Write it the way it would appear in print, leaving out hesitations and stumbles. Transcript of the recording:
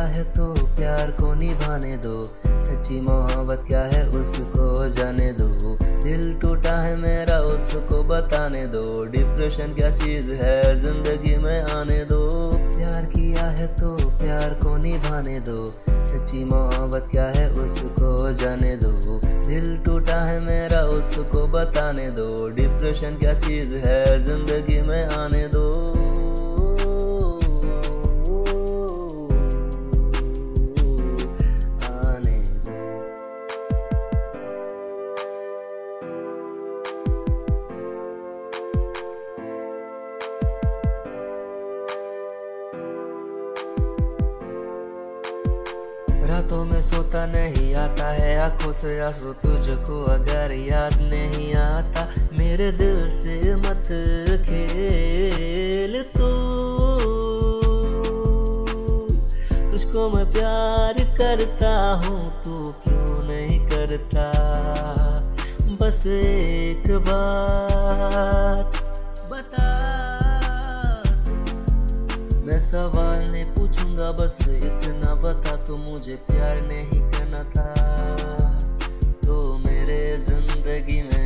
है तो प्यार को निभाने दो, सच्ची मोहब्बत क्या है उसको जाने दो। दिल टूटा है मेरा उसको बताने दो, डिप्रेशन क्या चीज है जिंदगी में आने दो। प्यार किया है तो प्यार को निभाने दो, सच्ची मोहब्बत क्या है उसको जाने दो। दिल टूटा है मेरा उसको बताने दो, डिप्रेशन क्या चीज है जिंदगी में आने दो। रातों में सोता नहीं आता है आंखों से आंसू, तुझको अगर याद नहीं आता मेरे दिल से मत खेल तू। तुझको मैं प्यार करता हूँ, तू क्यों नहीं करता। बस एक बार बता, मैं सवाल नहीं पूछूंगा, बस इतना बता तू मुझे प्यार नहीं करना था तो मेरे जिंदगी में